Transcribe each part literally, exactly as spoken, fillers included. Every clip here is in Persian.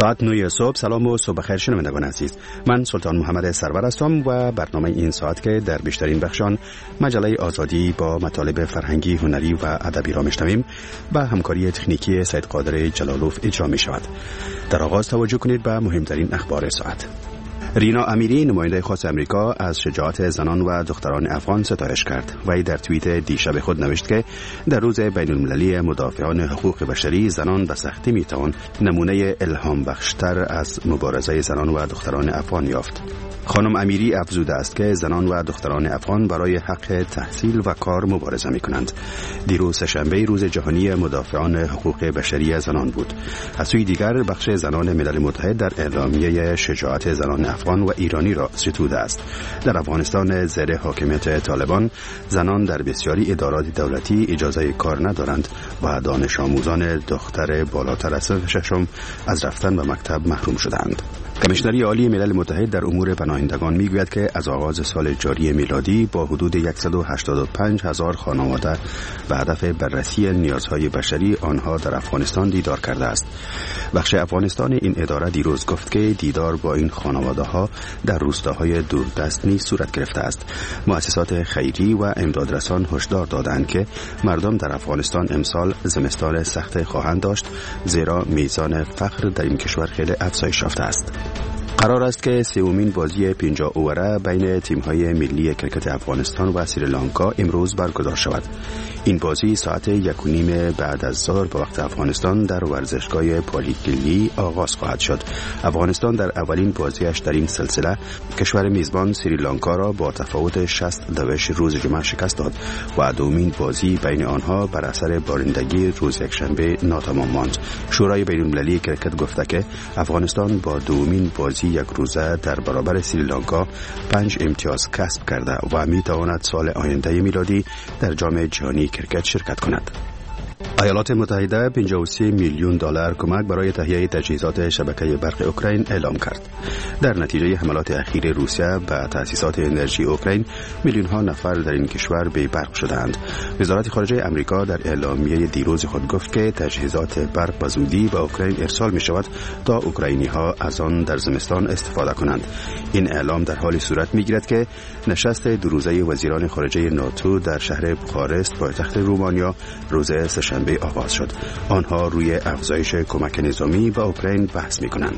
ساعت نه صبح. سلام و صبح بخیر شنوندگان عزیز. من سلطان محمد سرور هستم و برنامه این ساعت که در بیشترین بخشان مجله آزادی با مطالب فرهنگی، هنری و ادبی را میشنویم با همکاری تکنیکی سید قادر جلالوف اجرا می شود. در آغاز توجه کنید به مهمترین اخبار ساعت. رینا امیری، نماینده خاص امریکا، از شجاعت زنان و دختران افغان ستایش کرد. وی در توییت دیشب خود نوشت که در روز بین المللی مدافعان حقوق بشری زنان به سختی می توان نمونه الهام بخشتر از مبارزه زنان و دختران افغان یافت. خانم امیری افزوده است که زنان و دختران افغان برای حق تحصیل و کار مبارزه می کنند. دیروز سه‌شنبه روز جهانی مدافعان حقوق بشری زنان بود. از سوی دیگر بخش زنان ملل متحد در اعلامیه شجاعت زنان افغان و ایرانی را ستوده است. در افغانستان زیر حاکمیت طالبان زنان در بسیاری ادارات دولتی اجازه کار ندارند و دانش آموزان دختر بالاتر از صف ششم از رفتن به مکتب محروم شدند. کمیشنری عالی ملل متحد در امور پناهندگان میگوید که از آغاز سال جاری میلادی با حدود صد و هشتاد و پنج هزار خانواده به هدف بررسی نیازهای بشری آنها در افغانستان دیدار کرده است. بخش افغانستان این اداره دیروز گفت که دیدار با این خانواده ها در روستاهای دوردست نیز صورت گرفته است. مؤسسات خیری و امدادرسان هشدار دادند که مردم در افغانستان امسال زمستان سخت خواهند داشت، زیرا میزان فقر در این کشور خیلی افزایش یافته است. قرار است که سومین بازی پنجاه اووره بین تیم‌های ملی کرکت افغانستان و سریلانکا امروز برگزار شود. این بازی ساعت یک و نیم بعد از ظهر به وقت افغانستان در ورزشگاه پالیکلی آغاز خواهد شد. افغانستان در اولین بازیش در این سلسله کشور میزبان سریلانکا را با تفاوت شصت دوش روز جمعه شکست داد و دومین بازی بین آنها بر اثر بارندگی روز یکشنبه ناتمام ماند. شورای بین‌المللی کرکت گفته که افغانستان با دومین بازی یک روزه در برابر سریلانکا پنج امتیاز کسب کرده و می تواند سال آینده میلادی در جام جهانی کرکت شرکت کند. ایالات متحده پنجاه و سه میلیون دلار کمک برای تهیه تجهیزات شبکه برق اوکراین اعلام کرد. در نتیجه حملات اخیر روسیه به تأسیسات انرژی اوکراین میلیون ها نفر در این کشور بی برق شدند. وزارت خارجه امریکا در اعلامیه دیروز خود گفت که تجهیزات برق به زودی به اوکراین ارسال می شود تا اوکراینی ها از آن در زمستان استفاده کنند. این اعلام در حال صورت می گیرد که نشست دو روزه وزیران خارجه ناتو در شهر بخارست پایتخت رومانیا روز سه‌شنبه آغاز شد. آنها روی افزایش کمک نظامی به اوکراین بحث می کنند.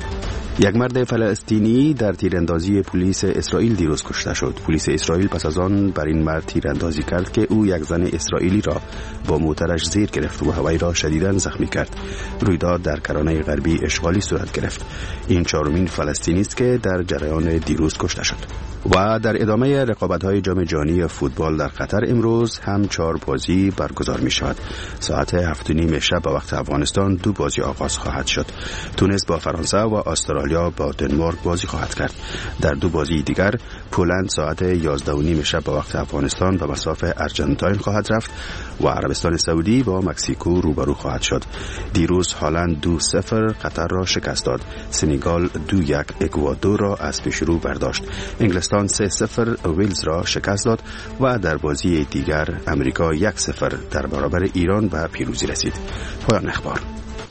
یک مرد فلسطینی در تیراندازی پلیس اسرائیل دیروز کشته شد. پلیس اسرائیل پس از آن بر این مرد تیراندازی کرد که او یک زن اسرائیلی را با موترش زیر گرفت و وی را شدیداً زخمی کرد. رویداد در کرانه غربی اشغالی صورت گرفت. این چهارمین فلسطینی است که در جریان دیروز کشته شد. و در ادامه رقابت‌های جام جهانی فوتبال در قطر امروز هم چهار بازی برگزار می شود. ساعت هفت و نیم شب به وقت افغانستان دو بازی آغاز خواهد شد. تونس با فرانسه و استرالیا با دنمارک بازی خواهد کرد. در دو بازی دیگر پولند ساعت یازده و نیم شب به وقت افغانستان به مصاف ارژانتین خواهد رفت و عربستان سعودی با مکزیکو روبرو خواهد شد. دیروز هلند دو صفر قطر را شکست داد. سنگال دو یک اکوادور را از پیش رو برداشت. انگلستان سه صفر ویلز را شکست داد و در بازی دیگر امریکا یک صفر در برابر ایران به پیروزی رسید. پایان اخبار.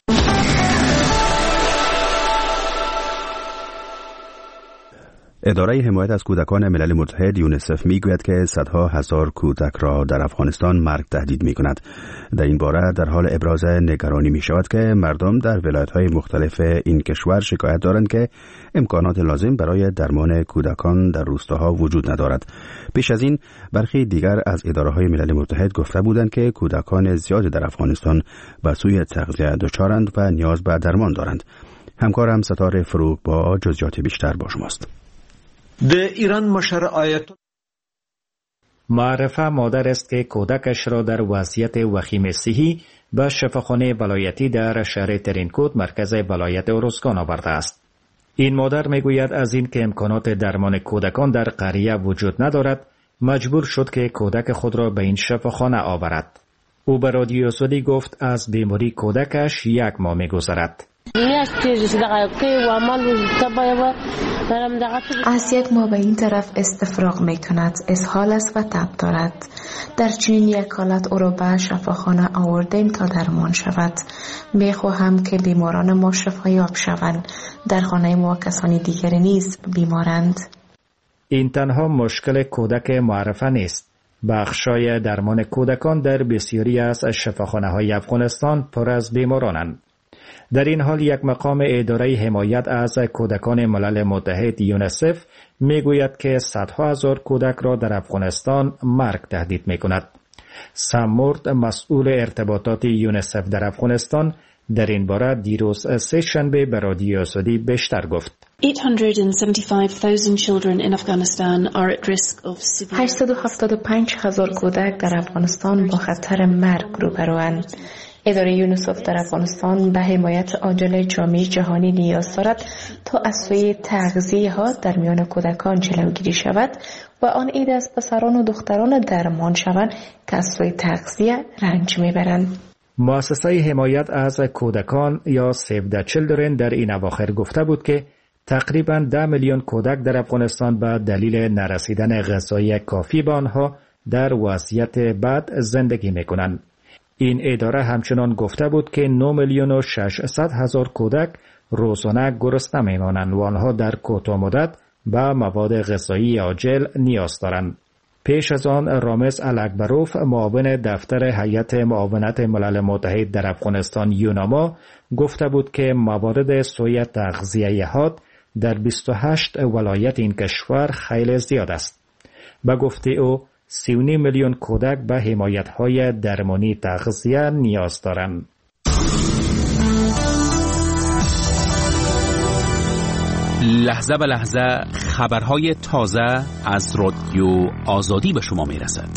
اداره حمایت از کودکان ملل متحد یونیسف میگوید که صدها هزار کودک را در افغانستان مرگ تهدید میکند. در این باره در حال ابراز نگرانی می شود که مردم در ولایت‌های مختلف این کشور شکایت دارند که امکانات لازم برای درمان کودکان در روستاها وجود ندارد. پیش از این برخی دیگر از اداره‌های ملل متحد گفته بودند که کودکان زیادی در افغانستان بر سوی تغذیه دچارند و نیاز به درمان دارند. همکارم ستاره فروغ با جزئیات بیشتر با شماست. در ایران مشر آیت معرفه مادر است که کودکش را در وضعیت وخیم صحی به شفاخانه ولایتی در شهر ترینکوت مرکز ولایت ارزگان آورده است. این مادر میگوید از این که امکانات درمان کودکان در قریه وجود ندارد مجبور شد که کودک خود را به این شفاخانه آورد. او به رادیو سعودی گفت از بیماری کودکش یک ماه می‌گذرد. از یک ما به این طرف استفراغ می کند، اسهال است و تب دارد. در چنین یک حالت او را به شفاخانه آوردیم تا درمان شود. می خواهم که بیماران ما شفایاب شوند. در خانه ما کسانی دیگری نیز بیمارند. این تنها مشکل کودک معرفه نیست. بخشای درمان کودکان در بسیاری از شفاخانه های افغانستان پر از بیمارانند. در این حال یک مقام اداره حمایت از کودکان ملل متحد یونیسف میگوید که صدها هزار کودک را در افغانستان مرگ تهدید میکند. سم مورد، مسئول ارتباطات یونیسف در افغانستان، در این باره دیروز سه شنبه به رادیو آزادی بیشتر گفت. هشتصد و هفتاد و پنج هزار کودک در افغانستان با خطر مرگ روبروند. اداره یونیسف در افغانستان به حمایت عاجل جامعه جهانی نیاز دارد تا از سوی تغذیه ها در میان کودکان جلوگیری شود و آن عید از پسران و دختران درمان شوند که از سوی تغذیه رنج میبرند. مؤسسه حمایت از کودکان یا سیو د چیلدرن در این اواخر گفته بود که تقریباً ده میلیون کودک در افغانستان به دلیل نرسیدن غذای کافی به آنها در وضعیت بد زندگی میکنند. این اداره همچنان گفته بود که نه میلیون و ششصد هزار کودک روزانه گرسنه میمانند و آنها در کوتاه مدت به مواد غذایی عاجل نیاز دارند. پیش از آن رامز الکبروف، معاون دفتر هیئت معاونت ملل متحد در افغانستان یوناما، گفته بود که موارد سوء تغذیه حاد در بیست و هشت ولایت این کشور خیلی زیاد است. به گفته او سی و نیم میلیون کودک به حمایت‌های درمانی تغذیه نیاز دارند. لحظه به لحظه خبرهای تازه از رادیو آزادی به شما میرسد.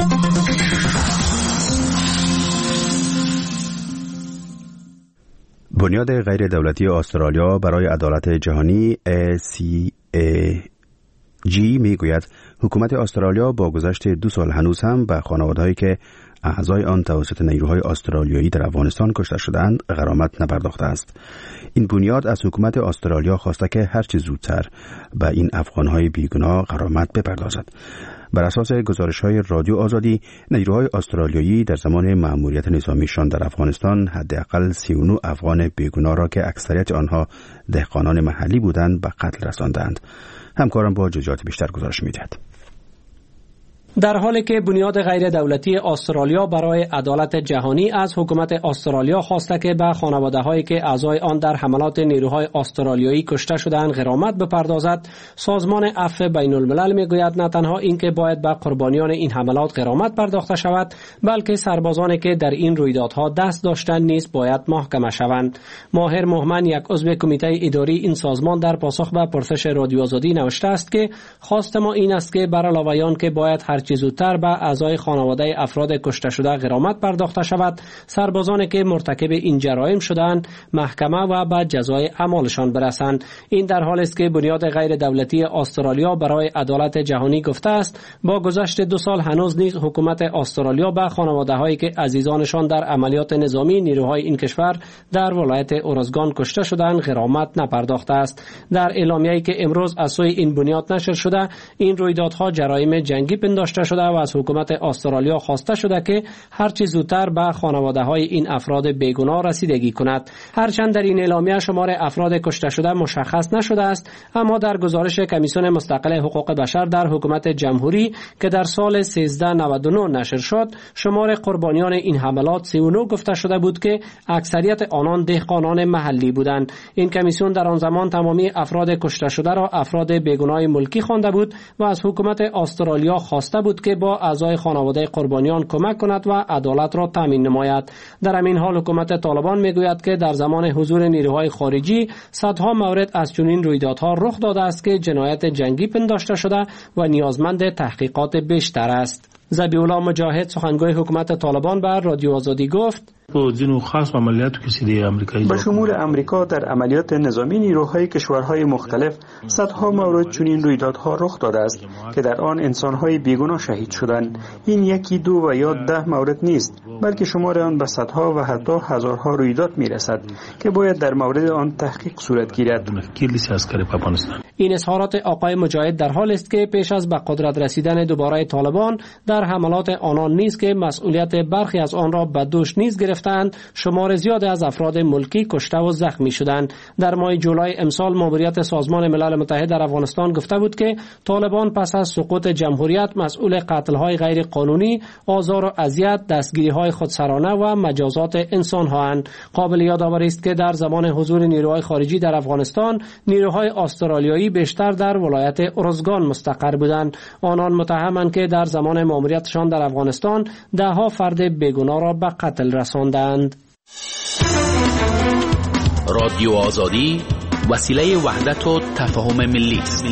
بنیاد غیر دولتی استرالیا برای عدالت جهانی ای سی ای جی میگوید حکومت استرالیا با گذشت دو سال هنوز هم به خانوادهایی که اعضای آن توسط نیروهای استرالیایی در افغانستان کشته شدند غرامت نپرداخته است. این بنیاد از حکومت استرالیا خواسته که هر چه زودتر به این افغانهای بیگناه غرامت بپردازد. بر اساس گزارش‌های رادیو آزادی، نیروهای استرالیایی در زمان مأموریت نظامیشان در افغانستان حداقل سی و نه افغان بیگناه را که اکثریت آنها دهقانان محلی بودند به قتل رساندند. همکارم با جزئیات بیشتر گزارش می‌دهد. در حالی که بنیاد غیر دولتی استرالیا برای عدالت جهانی از حکومت استرالیا خواسته که به خانواده‌هایی که اعضای آن در حملات نیروهای استرالیایی کشته شدند غرامت بپردازد، سازمان عفو بین الملل میگوید نه تنها اینکه باید به قربانیان این حملات غرامت پرداخته شود، بلکه سربازانی که در این رویدادها دست داشتند نیز باید محاکمه شوند. ماهر مهمن، یک عضو کمیته اداری این سازمان، در پاسخ به پرسش رادیو آزادی نوشته است که خواست ما این است که بر علاوه آن که باید هر چه زودتر به اعضای خانواده افراد کشته شده غرامت پرداخته شود، سربازانی که مرتکب این جرایم شدند محکمه و به جزای اعمالشان برسند. این در حالی است که بنیاد غیر دولتی استرالیا برای عدالت جهانی گفته است با گذشت دو سال هنوز نیز حکومت استرالیا به خانواده هایی که عزیزانشان در عملیات نظامی نیروهای این کشور در ولایت اورزگان کشته شدند غرامت نپرداخته است. در اعلامیه‌ای که امروز از سوی این بنیاد نشر شده، این رویدادها جرایم جنگی پنداشته شده و از حکومت استرالیا خواسته شده که هر چه زودتر به خانواده های این افراد بیگناه رسیدگی کند. هرچند در این اعلامیه شمار افراد کشته شده مشخص نشده است، اما در گزارش کمیسیون مستقل حقوق بشر در حکومت جمهوری که در سال سیزده نود و نه نشر شد، شمار قربانیان این حملات سی و نه گفته شده بود که اکثریت آنان دهقانان محلی بودند. این کمیسیون در آن زمان تمامی افراد کشته شده را افراد بیگناه ملکی خوانده بود و از حکومت استرالیا خواسته بود که با اعضای خانواده قربانیان کمک کند و عدالت را تامین نماید. در همین حال حکومت طالبان میگوید که در زمان حضور نیروهای خارجی صدها مورد از چنین رویدادها رخ داده است که جنایت جنگی پنداشته شده و نیازمند تحقیقات بیشتر است. ذبیح الله مجاهد سخنگوی حکومت طالبان بر رادیو آزادی گفت به شمول امریکا در عملیات نظامی نیروهای کشورهای مختلف صدها مورد چنین رویدادها رخ داده است که در آن انسانهای بیگناه شهید شدند. این یکی دو و یا ده مورد نیست، بلکه شمار آن به صدها و حتی هزارها رویداد میرسد که باید در مورد آن تحقیق صورت گیرد. این اظهارات آقای مجاهد در حال است که پیش از به قدرت رسیدن دوباره طالبان در حملات آنان نیست که مسئولیت برخی از آن را به دوش نیز گرفتند، شمار زیاد از افراد ملکی کشته و زخمی شدند. در ماه جولای امسال ماموریت سازمان ملل متحد در افغانستان گفته بود که طالبان پس از سقوط جمهوریت مسئول قتل‌های غیر قانونی، آزار و اذیت، دستگیری‌های خودسرانه و مجازات انسان‌هاند. قابل یادآوری است که در زمان حضور نیروهای خارجی در افغانستان، نیروهای استرالیایی بیشتر در ولایت ارزگان مستقر بودند. آنان متهمند که در زمان ماموریتشان در افغانستان ده‌ها فرد بیگناه را به قتل رساندند. رادیو آزادی وسیله وحدت و تفاهم ملی است.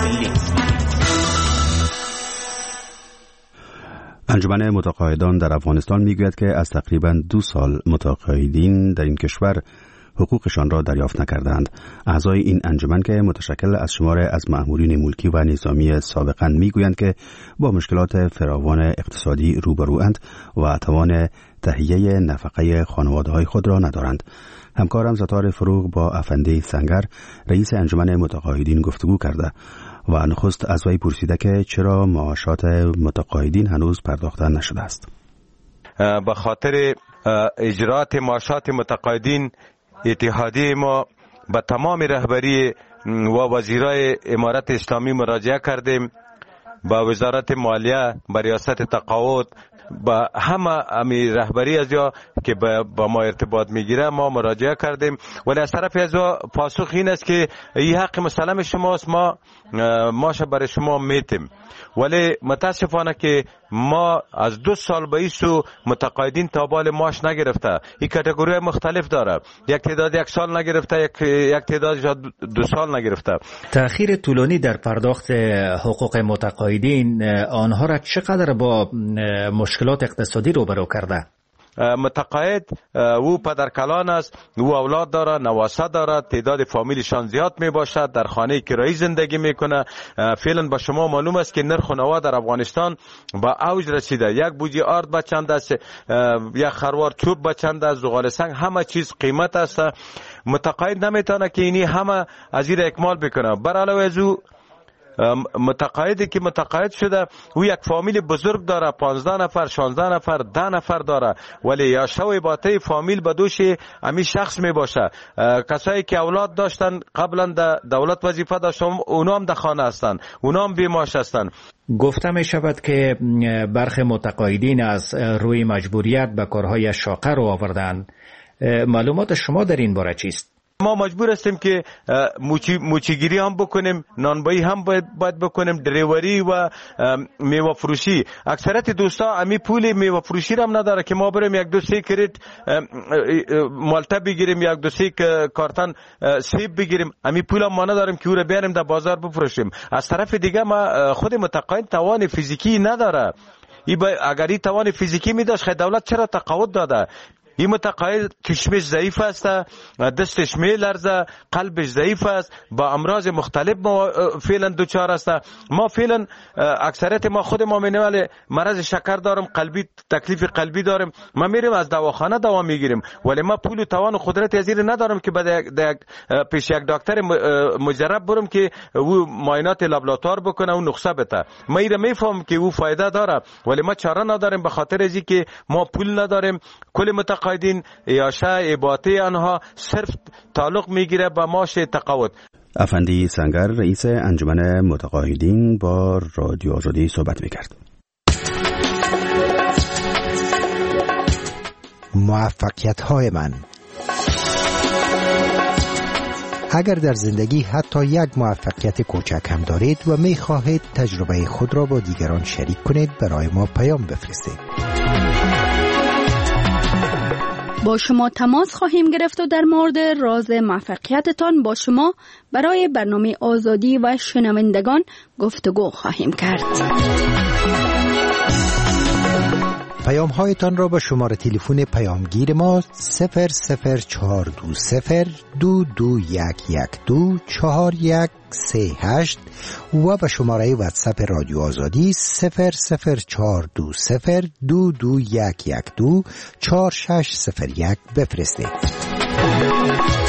انجمن متقاعدان در افغانستان میگوید که از تقریباً دو سال متقاعدین در این کشور حقوقشان را دریافت نکردند. اعضای این انجمن که متشکل از شمار از مأمورین ملکی و نظامی سابقاً میگویند که با مشکلات فراوان اقتصادی روبروند و توان تهیه نفقه خانواده‌های خود را ندارند. همکارم ستار فروغ با افندی سنگر رئیس انجمن متقاعدین گفتگو کرده و نخست از وی پرسیده که چرا معاشات متقاعدین هنوز پرداخته نشده است. به خاطر اجرات معاشات متقاعدین اتحادیه ما به تمام رهبری و وزیرای امارت اسلامی مراجعه کردیم، با وزارت مالیه، با ریاست تقاعد، با همه امی رهبری از یا که با ما ارتباط میگیره ما مراجعه کردیم، ولی از طرف از پاسخ این است که این حق مسلم شماست، ما ماشه برای شما میتیم، ولی متاسفانه که ما از دو سال به ایسو متقاعدین تابال ماش نگرفته. این کاتگوری مختلف داره، یک تعداد یک سال نگرفته، یک یک تعداد دو سال نگرفته. تأخیر طولانی در پرداخت حقوق متقاعدین آنها را چقدر با مشکلات اقتصادی روبرو کرده؟ متقاعد او پدرکلان است، او اولاد داره، نواسه داره، تعداد فامیلشان زیاد می باشد، در خانه کرایی زندگی میکنه. فعلا با شما معلوم است که نرخ نوا در افغانستان با اوج رسیده. یک بوجی آرد به چند است، یک خروار چوب به چند است، زغال سنگ، همه چیز قیمت است. متقاعد نمیتونه که اینی همه از این اکمال بکنه. بر علاوه از او متقاعدی که متقاعد شده او یک فامیل بزرگ داره، پانزده نفر، شانزده نفر، ده نفر داره، ولی یا شوی باته فامیل به دوش امی شخص می باشه. کسایی که اولاد داشتن قبلا در دولت وظیفه داشتن اونا هم در خانه هستن، اونا هم بیماش هستن. گفته می شود که برخی متقاعدین از روی مجبوریت به کارهای شاقه رو آوردند. معلومات شما در این باره چیست؟ ما مجبور هستیم که موچی موچیگیری هم بکنیم، نانبایی هم باید, باید بکنیم، دریوری و میوه فروشی. اکثریت دوستا امی پول میوه فروشی هم نداره که ما بریم یک دو سه کریت مالته بگیریم، یک دو سه کارتن سیب بگیریم. امی پول هم ما نداریم که او را بیاریم در بازار بفروشیم. از طرف دیگه ما خود متقاعد توان فیزیکی نداره. ای اگر این توان فیزیکی می داشت خیلی دولت چرا تقاعد داده؟ این متقاعد چشمش ضعیف است، دستش میلرزه، قلبش ضعیف است، با امراض مختلف ما فعلا دوچار است. ما فعلا اکثریت ما خود ما مینوال مرض شکر دارم، قلبی تکلیف قلبی دارم، ما میریم از دواخانه دوا میگیریم، ولی ما پول و توان و قدرت ازیر ندارم که بعد پیش یک دکتر مجرب برم که او معاینات لابراتوار بکنه و نسخه بده. ما ایره میفهم که او فایده داره، ولی ما چاره نداریم به خاطر ازی که ما پول نداریم. کل متقاعد متقاعدین یاشه عباته آنها صرف تعلق میگیره به معاش تقاعد. افندی سنگر رئیس انجمن متقاعدین با رادیو آزادی صحبت میکرد. موفقیت های من. اگر در زندگی حتی یک موفقیت کوچک هم دارید و می خواهید تجربه خود را با دیگران شریک کنید، برای ما پیام بفرستید. با شما تماس خواهیم گرفت و در مورد راز موفقیتتان با شما برای برنامه آزادی و شنوندگان گفتگو خواهیم کرد. پیام هایتان را با شماره تلفن پیامگیر ما صفر صفر چهار دو صفر دو دو یک یک دو چهار یک سه هشت و به شماره واتساپ رادیو آزادی صفر صفر چهار دو صفر دو دو یک یک دو چهار شش صفر یک بفرستید.